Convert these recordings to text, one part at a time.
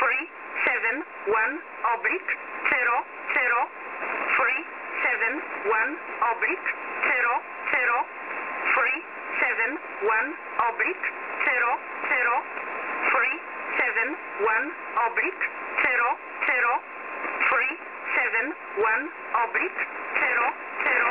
371 0 0 371 0 0 371 0 0 371 0 0 371 0 0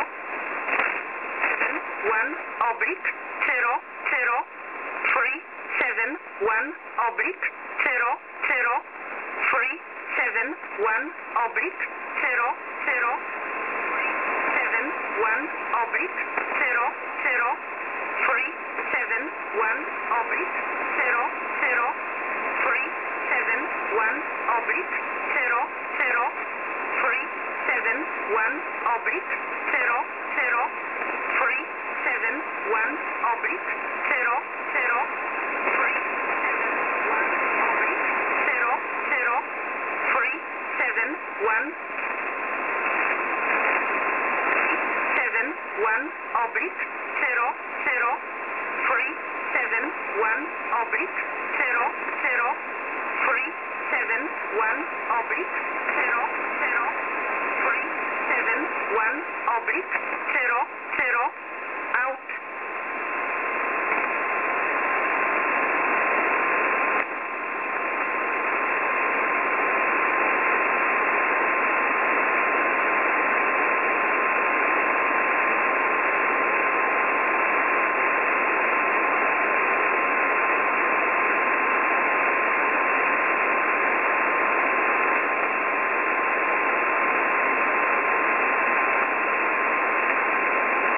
1 oblique 0 0 3 7 1 oblique 0 0 3 7 1 oblique 0 0 7 1 oblique 0 0 3 7 1 oblique 0 0 3 7 1 oblique 0 0 3 7 1 oblique 0 0 3 7 1 oblique 0 0 3 7 1 oblique 0 0 3 7 1 oblique 0 0 3 7 1 oblique 0 0 3 7 1 oblique 0 0